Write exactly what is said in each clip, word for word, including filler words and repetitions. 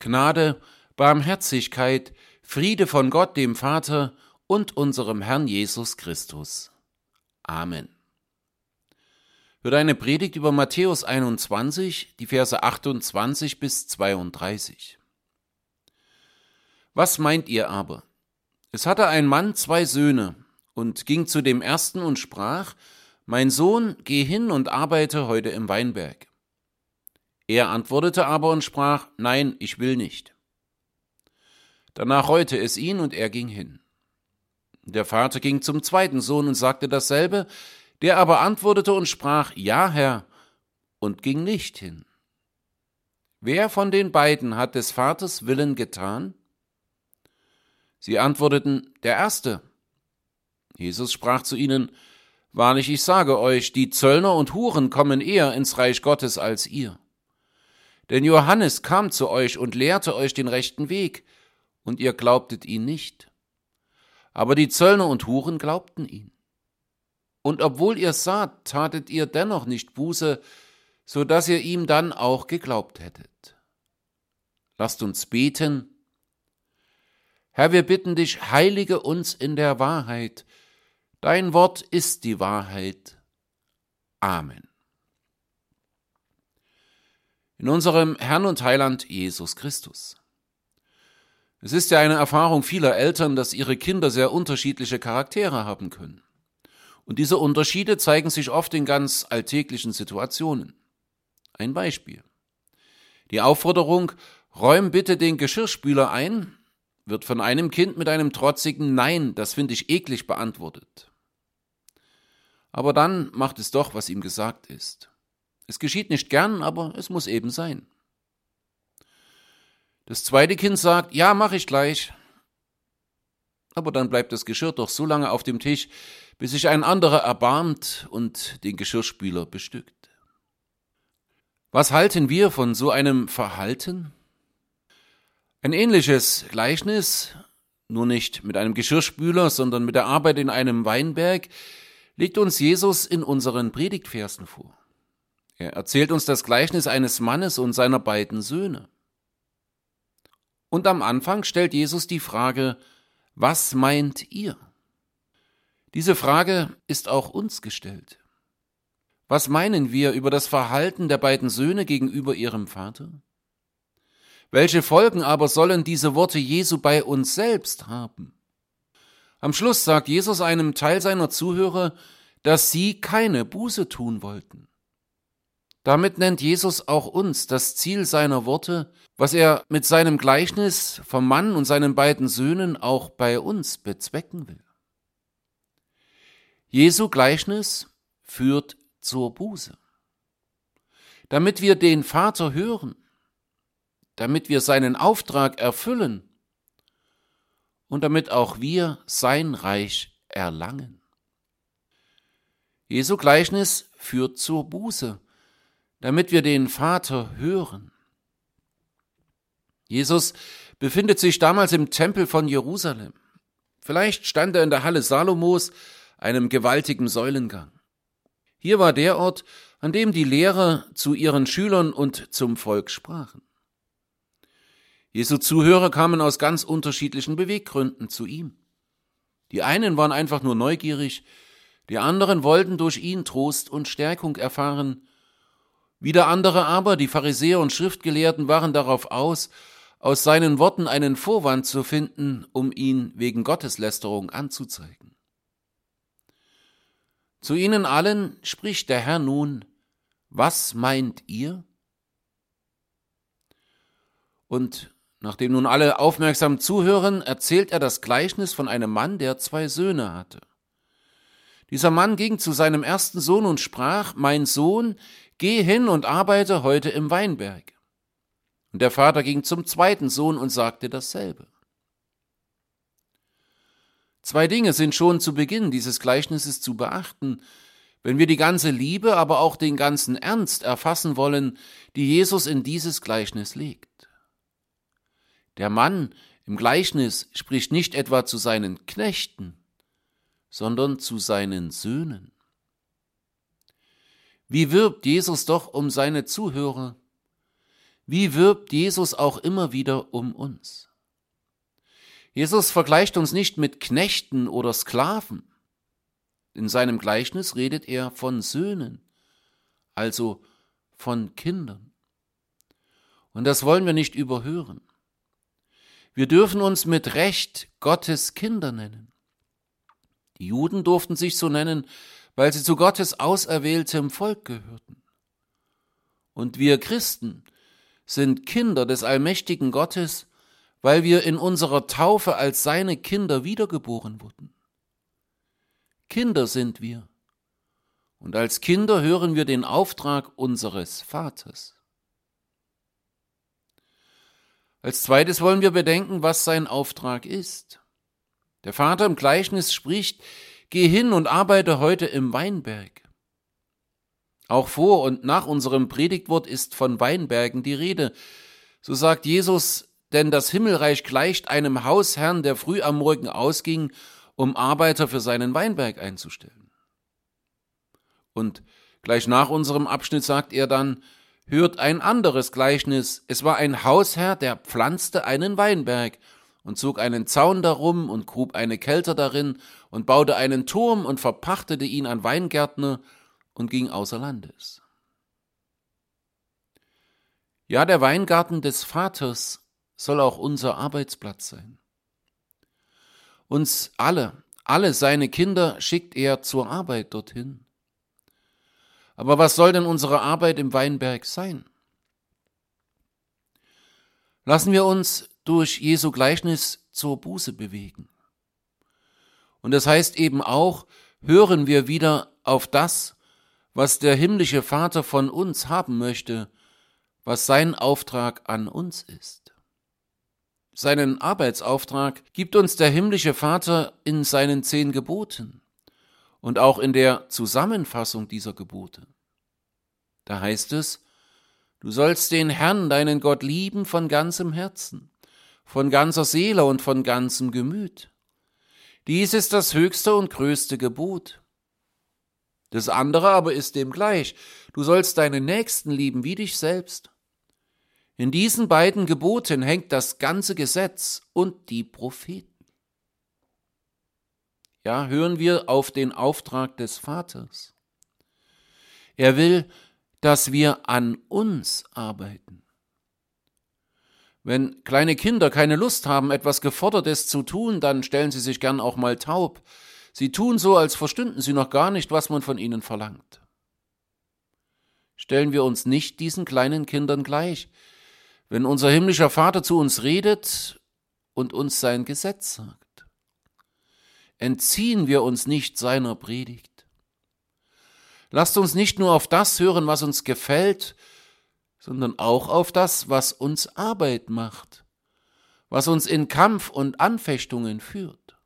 Gnade, Barmherzigkeit, Friede von Gott, dem Vater und unserem Herrn Jesus Christus. Amen. Hört eine Predigt über Matthäus einundzwanzig, die Verse achtundzwanzig bis zweiunddreißig. Was meint ihr aber? Es hatte ein Mann zwei Söhne und ging zu dem ersten und sprach: Mein Sohn, geh hin und arbeite heute im Weinberg. Er antwortete aber und sprach: Nein, ich will nicht. Danach reute es ihn und er ging hin. Der Vater ging zum zweiten Sohn und sagte dasselbe, der aber antwortete und sprach: Ja, Herr, und ging nicht hin. Wer von den beiden hat des Vaters Willen getan? Sie antworteten: Der Erste. Jesus sprach zu ihnen: Wahrlich, ich sage euch, die Zöllner und Huren kommen eher ins Reich Gottes als ihr. Denn Johannes kam zu euch und lehrte euch den rechten Weg, und ihr glaubtet ihn nicht. Aber die Zöllner und Huren glaubten ihn. Und obwohl ihr saht, tatet ihr dennoch nicht Buße, so dass ihr ihm dann auch geglaubt hättet. Lasst uns beten. Herr, wir bitten dich, heilige uns in der Wahrheit. Dein Wort ist die Wahrheit. Amen. In unserem Herrn und Heiland Jesus Christus. Es ist ja eine Erfahrung vieler Eltern, dass ihre Kinder sehr unterschiedliche Charaktere haben können. Und diese Unterschiede zeigen sich oft in ganz alltäglichen Situationen. Ein Beispiel. Die Aufforderung, räum bitte den Geschirrspüler ein, wird von einem Kind mit einem trotzigen Nein, das finde ich eklig, beantwortet. Aber dann macht es doch, was ihm gesagt ist. Es geschieht nicht gern, aber es muss eben sein. Das zweite Kind sagt: Ja, mach ich gleich. Aber dann bleibt das Geschirr doch so lange auf dem Tisch, bis sich ein anderer erbarmt und den Geschirrspüler bestückt. Was halten wir von so einem Verhalten? Ein ähnliches Gleichnis, nur nicht mit einem Geschirrspüler, sondern mit der Arbeit in einem Weinberg, legt uns Jesus in unseren Predigtversen vor. Er erzählt uns das Gleichnis eines Mannes und seiner beiden Söhne. Und am Anfang stellt Jesus die Frage: Was meint ihr? Diese Frage ist auch uns gestellt. Was meinen wir über das Verhalten der beiden Söhne gegenüber ihrem Vater? Welche Folgen aber sollen diese Worte Jesu bei uns selbst haben? Am Schluss sagt Jesus einem Teil seiner Zuhörer, dass sie keine Buße tun wollten. Damit nennt Jesus auch uns das Ziel seiner Worte, was er mit seinem Gleichnis vom Mann und seinen beiden Söhnen auch bei uns bezwecken will. Jesu Gleichnis führt zur Buße. Damit wir den Vater hören, damit wir seinen Auftrag erfüllen und damit auch wir sein Reich erlangen. Jesu Gleichnis führt zur Buße, damit wir den Vater hören. Jesus befindet sich damals im Tempel von Jerusalem. Vielleicht stand er in der Halle Salomos, einem gewaltigen Säulengang. Hier war der Ort, an dem die Lehrer zu ihren Schülern und zum Volk sprachen. Jesu Zuhörer kamen aus ganz unterschiedlichen Beweggründen zu ihm. Die einen waren einfach nur neugierig, die anderen wollten durch ihn Trost und Stärkung erfahren. Wieder andere aber, die Pharisäer und Schriftgelehrten, waren darauf aus, aus seinen Worten einen Vorwand zu finden, um ihn wegen Gotteslästerung anzuzeigen. Zu ihnen allen spricht der Herr nun: Was meint ihr? Und nachdem nun alle aufmerksam zuhören, erzählt er das Gleichnis von einem Mann, der zwei Söhne hatte. Dieser Mann ging zu seinem ersten Sohn und sprach: Mein Sohn, geh hin und arbeite heute im Weinberg. Und der Vater ging zum zweiten Sohn und sagte dasselbe. Zwei Dinge sind schon zu Beginn dieses Gleichnisses zu beachten, wenn wir die ganze Liebe, aber auch den ganzen Ernst erfassen wollen, die Jesus in dieses Gleichnis legt. Der Mann im Gleichnis spricht nicht etwa zu seinen Knechten, sondern zu seinen Söhnen. Wie wirbt Jesus doch um seine Zuhörer? Wie wirbt Jesus auch immer wieder um uns? Jesus vergleicht uns nicht mit Knechten oder Sklaven. In seinem Gleichnis redet er von Söhnen, also von Kindern. Und das wollen wir nicht überhören. Wir dürfen uns mit Recht Gottes Kinder nennen. Die Juden durften sich so nennen, weil sie zu Gottes auserwähltem Volk gehörten. Und wir Christen sind Kinder des allmächtigen Gottes, weil wir in unserer Taufe als seine Kinder wiedergeboren wurden. Kinder sind wir. Und als Kinder hören wir den Auftrag unseres Vaters. Als zweites wollen wir bedenken, was sein Auftrag ist. Der Vater im Gleichnis spricht: Geh hin und arbeite heute im Weinberg. Auch vor und nach unserem Predigtwort ist von Weinbergen die Rede. So sagt Jesus, denn das Himmelreich gleicht einem Hausherrn, der früh am Morgen ausging, um Arbeiter für seinen Weinberg einzustellen. Und gleich nach unserem Abschnitt sagt er dann: Hört ein anderes Gleichnis. Es war ein Hausherr, der pflanzte einen Weinberg und zog einen Zaun darum und grub eine Kelter darin und baute einen Turm und verpachtete ihn an Weingärtner und ging außer Landes. Ja, der Weingarten des Vaters soll auch unser Arbeitsplatz sein. Uns alle, alle seine Kinder schickt er zur Arbeit dorthin. Aber was soll denn unsere Arbeit im Weinberg sein? Lassen wir uns durch Jesu Gleichnis zur Buße bewegen. Und das heißt eben auch, hören wir wieder auf das, was der himmlische Vater von uns haben möchte, was sein Auftrag an uns ist. Seinen Arbeitsauftrag gibt uns der himmlische Vater in seinen zehn Geboten und auch in der Zusammenfassung dieser Gebote. Da heißt es: Du sollst den Herrn, deinen Gott, lieben von ganzem Herzen, von ganzer Seele und von ganzem Gemüt. Dies ist das höchste und größte Gebot. Das andere aber ist dem gleich: Du sollst deinen Nächsten lieben wie dich selbst. In diesen beiden Geboten hängt das ganze Gesetz und die Propheten. Ja, hören wir auf den Auftrag des Vaters. Er will, dass wir an uns arbeiten. Wenn kleine Kinder keine Lust haben, etwas Gefordertes zu tun, dann stellen sie sich gern auch mal taub. Sie tun so, als verstünden sie noch gar nicht, was man von ihnen verlangt. Stellen wir uns nicht diesen kleinen Kindern gleich, wenn unser himmlischer Vater zu uns redet und uns sein Gesetz sagt. Entziehen wir uns nicht seiner Predigt. Lasst uns nicht nur auf das hören, was uns gefällt, sondern auch auf das, was uns Arbeit macht, was uns in Kampf und Anfechtungen führt.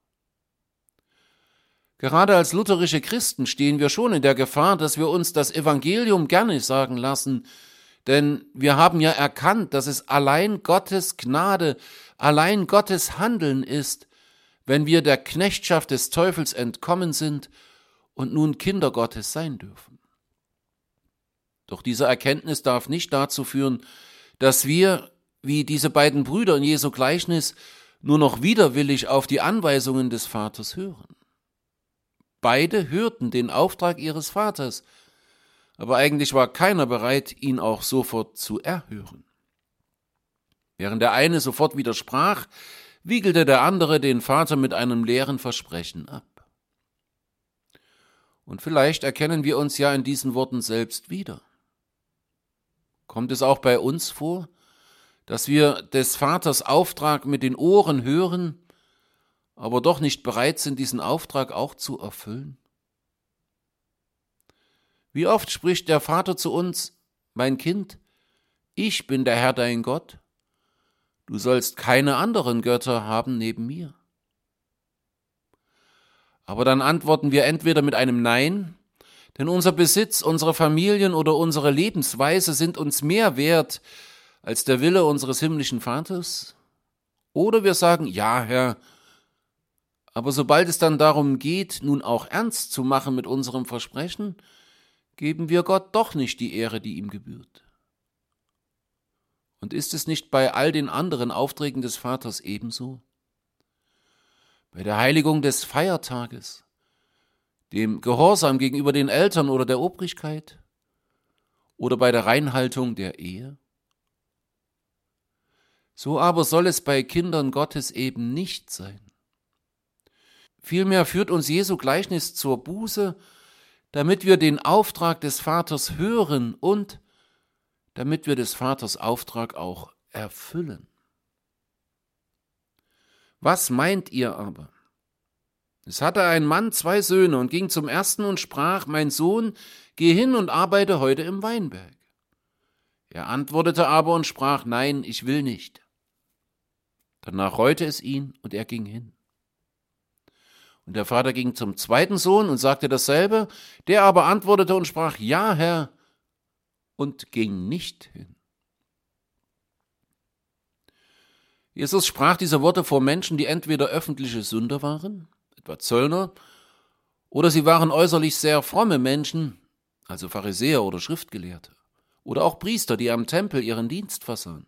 Gerade als lutherische Christen stehen wir schon in der Gefahr, dass wir uns das Evangelium gerne sagen lassen, denn wir haben ja erkannt, dass es allein Gottes Gnade, allein Gottes Handeln ist, wenn wir der Knechtschaft des Teufels entkommen sind und nun Kinder Gottes sein dürfen. Doch diese Erkenntnis darf nicht dazu führen, dass wir, wie diese beiden Brüder in Jesu Gleichnis, nur noch widerwillig auf die Anweisungen des Vaters hören. Beide hörten den Auftrag ihres Vaters, aber eigentlich war keiner bereit, ihn auch sofort zu erhören. Während der eine sofort widersprach, wiegelte der andere den Vater mit einem leeren Versprechen ab. Und vielleicht erkennen wir uns ja in diesen Worten selbst wieder. Kommt es auch bei uns vor, dass wir des Vaters Auftrag mit den Ohren hören, aber doch nicht bereit sind, diesen Auftrag auch zu erfüllen? Wie oft spricht der Vater zu uns: Mein Kind, ich bin der Herr dein Gott, du sollst keine anderen Götter haben neben mir. Aber dann antworten wir entweder mit einem Nein, denn unser Besitz, unsere Familien oder unsere Lebensweise sind uns mehr wert als der Wille unseres himmlischen Vaters. Oder wir sagen: Ja, Herr, aber sobald es dann darum geht, nun auch ernst zu machen mit unserem Versprechen, geben wir Gott doch nicht die Ehre, die ihm gebührt. Und ist es nicht bei all den anderen Aufträgen des Vaters ebenso? Bei der Heiligung des Feiertages, dem Gehorsam gegenüber den Eltern oder der Obrigkeit oder bei der Reinhaltung der Ehe? So aber soll es bei Kindern Gottes eben nicht sein. Vielmehr führt uns Jesu Gleichnis zur Buße, damit wir den Auftrag des Vaters hören und damit wir des Vaters Auftrag auch erfüllen. Was meint ihr aber? Es hatte ein Mann zwei Söhne und ging zum ersten und sprach, mein Sohn, geh hin und arbeite heute im Weinberg. Er antwortete aber und sprach, nein, ich will nicht. Danach reute es ihn und er ging hin. Und der Vater ging zum zweiten Sohn und sagte dasselbe, der aber antwortete und sprach, ja, Herr, und ging nicht hin. Jesus sprach diese Worte vor Menschen, die entweder öffentliche Sünder waren, etwa Zöllner, oder sie waren äußerlich sehr fromme Menschen, also Pharisäer oder Schriftgelehrte, oder auch Priester, die am Tempel ihren Dienst versahen.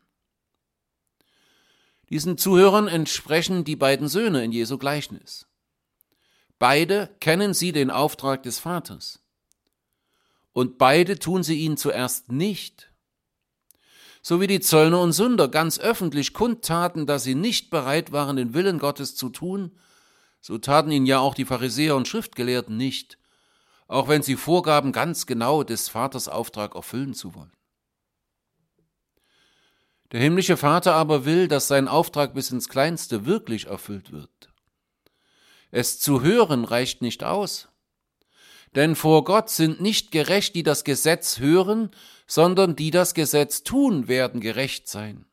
Diesen Zuhörern entsprechen die beiden Söhne in Jesu Gleichnis. Beide kennen sie den Auftrag des Vaters. Und beide tun sie ihn zuerst nicht. So wie die Zöllner und Sünder ganz öffentlich kundtaten, dass sie nicht bereit waren, den Willen Gottes zu tun, so taten ihn ja auch die Pharisäer und Schriftgelehrten nicht, auch wenn sie vorgaben, ganz genau des Vaters Auftrag erfüllen zu wollen. Der himmlische Vater aber will, dass sein Auftrag bis ins Kleinste wirklich erfüllt wird. Es zu hören reicht nicht aus. Denn vor Gott sind nicht gerecht, die das Gesetz hören, sondern die das Gesetz tun, werden gerecht sein.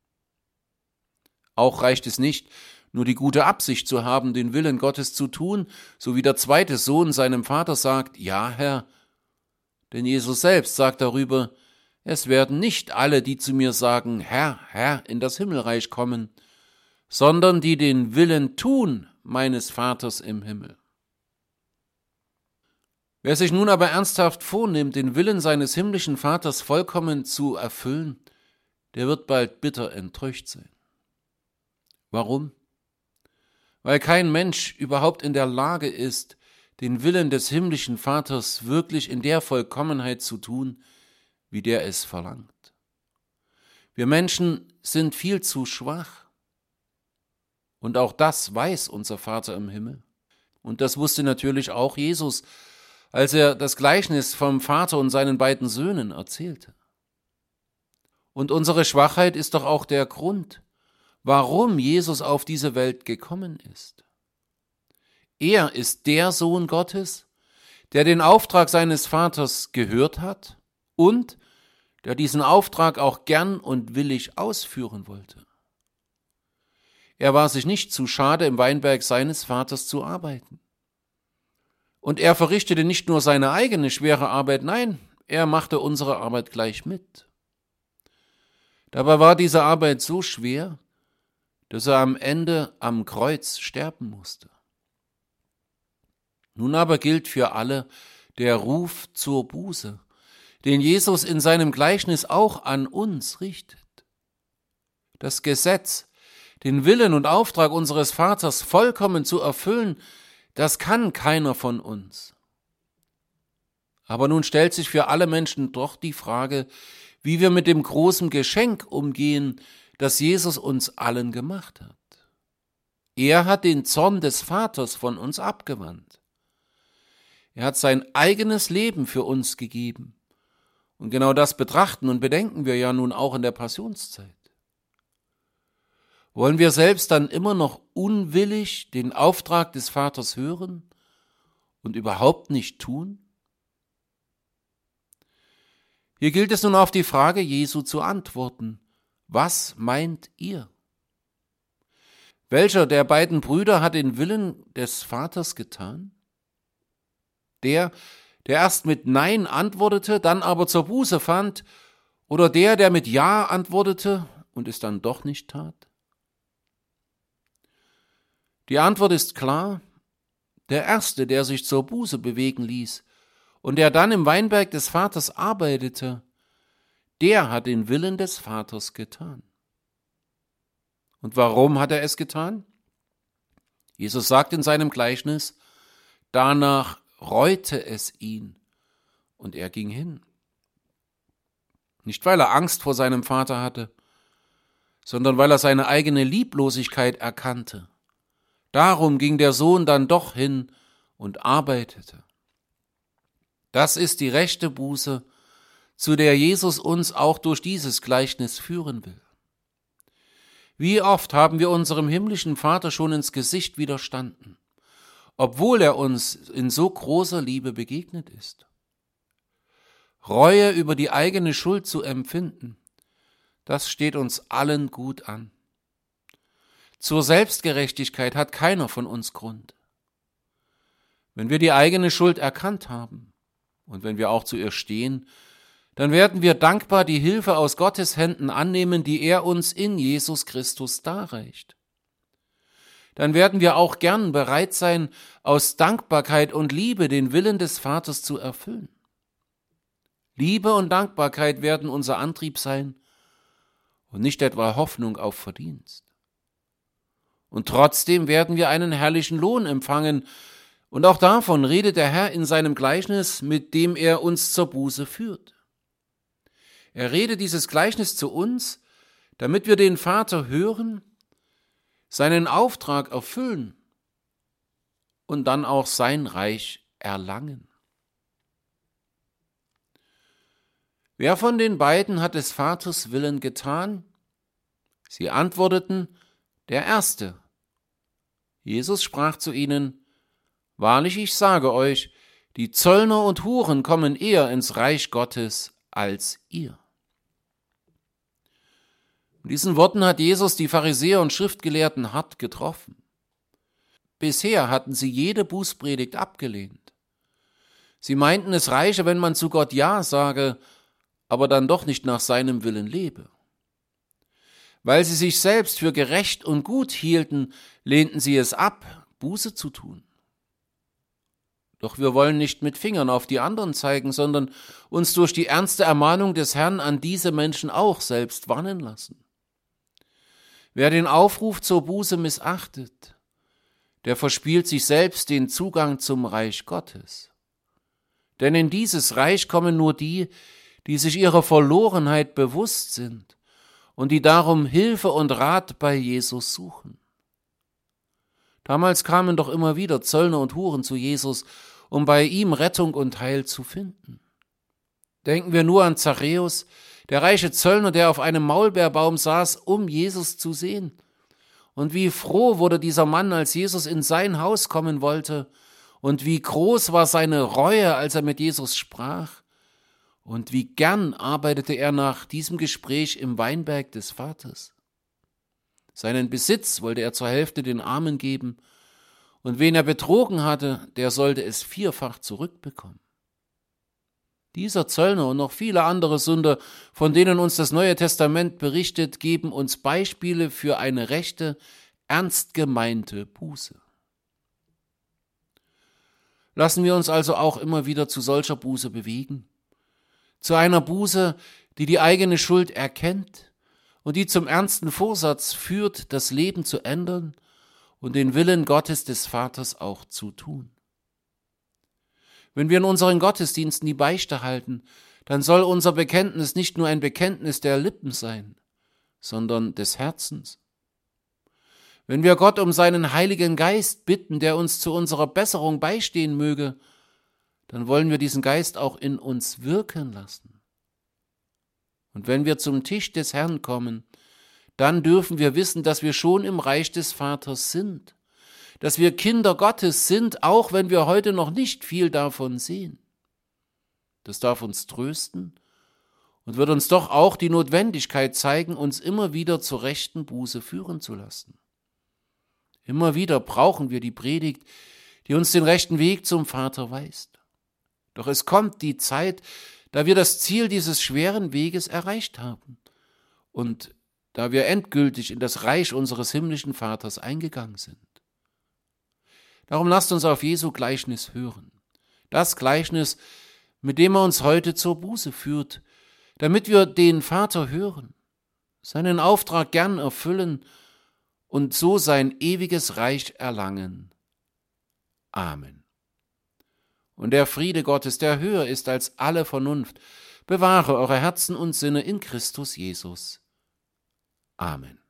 Auch reicht es nicht, nur die gute Absicht zu haben, den Willen Gottes zu tun, so wie der zweite Sohn seinem Vater sagt, ja, Herr. Denn Jesus selbst sagt darüber, es werden nicht alle, die zu mir sagen, Herr, Herr, in das Himmelreich kommen, sondern die den Willen tun meines Vaters im Himmel. Wer sich nun aber ernsthaft vornimmt, den Willen seines himmlischen Vaters vollkommen zu erfüllen, der wird bald bitter enttäuscht sein. Warum? Weil kein Mensch überhaupt in der Lage ist, den Willen des himmlischen Vaters wirklich in der Vollkommenheit zu tun, wie der es verlangt. Wir Menschen sind viel zu schwach. Und auch das weiß unser Vater im Himmel. Und das wusste natürlich auch Jesus, als er das Gleichnis vom Vater und seinen beiden Söhnen erzählte. Und unsere Schwachheit ist doch auch der Grund, warum Jesus auf diese Welt gekommen ist. Er ist der Sohn Gottes, der den Auftrag seines Vaters gehört hat und der diesen Auftrag auch gern und willig ausführen wollte. Er war sich nicht zu schade, im Weinberg seines Vaters zu arbeiten. Und er verrichtete nicht nur seine eigene schwere Arbeit, nein, er machte unsere Arbeit gleich mit. Dabei war diese Arbeit so schwer, dass er am Ende am Kreuz sterben musste. Nun aber gilt für alle der Ruf zur Buße, den Jesus in seinem Gleichnis auch an uns richtet. Das Gesetz, den Willen und Auftrag unseres Vaters vollkommen zu erfüllen, das kann keiner von uns. Aber nun stellt sich für alle Menschen doch die Frage, wie wir mit dem großen Geschenk umgehen, das Jesus uns allen gemacht hat. Er hat den Zorn des Vaters von uns abgewandt. Er hat sein eigenes Leben für uns gegeben. Und genau das betrachten und bedenken wir ja nun auch in der Passionszeit. Wollen wir selbst dann immer noch unwillig den Auftrag des Vaters hören und überhaupt nicht tun? Hier gilt es nun auf die Frage Jesu zu antworten. Was meint ihr? Welcher der beiden Brüder hat den Willen des Vaters getan? Der, der erst mit Nein antwortete, dann aber zur Buße fand, oder der, der mit Ja antwortete und es dann doch nicht tat? Die Antwort ist klar, der Erste, der sich zur Buße bewegen ließ und der dann im Weinberg des Vaters arbeitete, der hat den Willen des Vaters getan. Und warum hat er es getan? Jesus sagt in seinem Gleichnis, danach reute es ihn und er ging hin. Nicht, weil er Angst vor seinem Vater hatte, sondern weil er seine eigene Lieblosigkeit erkannte. Darum ging der Sohn dann doch hin und arbeitete. Das ist die rechte Buße, zu der Jesus uns auch durch dieses Gleichnis führen will. Wie oft haben wir unserem himmlischen Vater schon ins Gesicht widerstanden, obwohl er uns in so großer Liebe begegnet ist. Reue über die eigene Schuld zu empfinden, das steht uns allen gut an. Zur Selbstgerechtigkeit hat keiner von uns Grund. Wenn wir die eigene Schuld erkannt haben und wenn wir auch zu ihr stehen, dann werden wir dankbar die Hilfe aus Gottes Händen annehmen, die er uns in Jesus Christus darreicht. Dann werden wir auch gern bereit sein, aus Dankbarkeit und Liebe den Willen des Vaters zu erfüllen. Liebe und Dankbarkeit werden unser Antrieb sein und nicht etwa Hoffnung auf Verdienst. Und trotzdem werden wir einen herrlichen Lohn empfangen, und auch davon redet der Herr in seinem Gleichnis, mit dem er uns zur Buße führt. Er redet dieses Gleichnis zu uns, damit wir den Vater hören, seinen Auftrag erfüllen und dann auch sein Reich erlangen. Wer von den beiden hat des Vaters Willen getan? Sie antworteten, der Erste. Jesus sprach zu ihnen, wahrlich, ich sage euch, die Zöllner und Huren kommen eher ins Reich Gottes als ihr. Mit diesen Worten hat Jesus die Pharisäer und Schriftgelehrten hart getroffen. Bisher hatten sie jede Bußpredigt abgelehnt. Sie meinten, es reiche, wenn man zu Gott Ja sage, aber dann doch nicht nach seinem Willen lebe. Weil sie sich selbst für gerecht und gut hielten, lehnten sie es ab, Buße zu tun. Doch wir wollen nicht mit Fingern auf die anderen zeigen, sondern uns durch die ernste Ermahnung des Herrn an diese Menschen auch selbst warnen lassen. Wer den Aufruf zur Buße missachtet, der verspielt sich selbst den Zugang zum Reich Gottes. Denn in dieses Reich kommen nur die, die sich ihrer Verlorenheit bewusst sind und die darum Hilfe und Rat bei Jesus suchen. Damals kamen doch immer wieder Zöllner und Huren zu Jesus, um bei ihm Rettung und Heil zu finden. Denken wir nur an Zachäus, der reiche Zöllner, der auf einem Maulbeerbaum saß, um Jesus zu sehen. Und wie froh wurde dieser Mann, als Jesus in sein Haus kommen wollte, und wie groß war seine Reue, als er mit Jesus sprach, und wie gern arbeitete er nach diesem Gespräch im Weinberg des Vaters. Seinen Besitz wollte er zur Hälfte den Armen geben, und wen er betrogen hatte, der sollte es vierfach zurückbekommen. Dieser Zöllner und noch viele andere Sünder, von denen uns das Neue Testament berichtet, geben uns Beispiele für eine rechte, ernst gemeinte Buße. Lassen wir uns also auch immer wieder zu solcher Buße bewegen, zu einer Buße, die die eigene Schuld erkennt und die zum ernsten Vorsatz führt, das Leben zu ändern und den Willen Gottes des Vaters auch zu tun. Wenn wir in unseren Gottesdiensten die Beichte halten, dann soll unser Bekenntnis nicht nur ein Bekenntnis der Lippen sein, sondern des Herzens. Wenn wir Gott um seinen Heiligen Geist bitten, der uns zu unserer Besserung beistehen möge, dann wollen wir diesen Geist auch in uns wirken lassen. Und wenn wir zum Tisch des Herrn kommen, dann dürfen wir wissen, dass wir schon im Reich des Vaters sind, dass wir Kinder Gottes sind, auch wenn wir heute noch nicht viel davon sehen. Das darf uns trösten und wird uns doch auch die Notwendigkeit zeigen, uns immer wieder zur rechten Buße führen zu lassen. Immer wieder brauchen wir die Predigt, die uns den rechten Weg zum Vater weist. Doch es kommt die Zeit, da wir das Ziel dieses schweren Weges erreicht haben und da wir endgültig in das Reich unseres himmlischen Vaters eingegangen sind. Darum lasst uns auf Jesu Gleichnis hören. Das Gleichnis, mit dem er uns heute zur Buße führt, damit wir den Vater hören, seinen Auftrag gern erfüllen und so sein ewiges Reich erlangen. Amen. Und der Friede Gottes, der höher ist als alle Vernunft, bewahre eure Herzen und Sinne in Christus Jesus. Amen.